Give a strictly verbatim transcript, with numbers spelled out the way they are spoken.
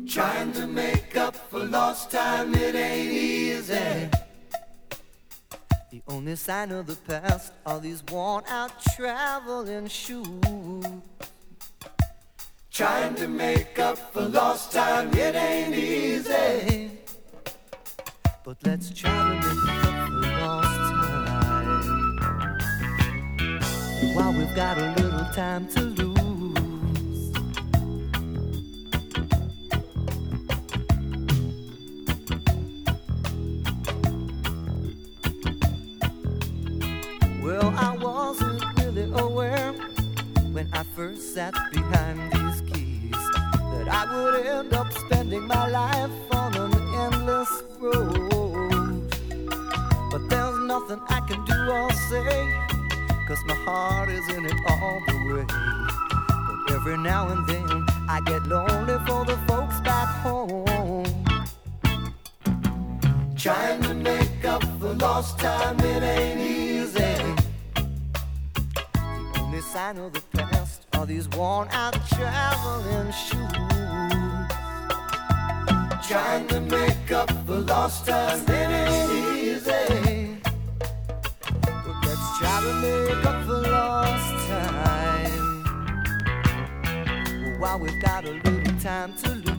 Trying to make up for lost time, it ain't easy. The only sign of the past are these worn out traveling shoes. Trying to make up for lost time, it ain't easy. But let's try to make up for lost time while we've got a little time to lose. Well, I wasn't really aware when I first sat behind these keys that I would end up spending my life on an endless road. But there's nothing I can do or say, 'cause my heart is in it all the way. But every now and then I get lonely for the folks back home. Trying to make up for lost time, it ain't easy. The only sign of the past are these worn out traveling shoes. Trying to make up for lost time, it ain't easy. But let's try to make up for lost time while we've got a little time to lose.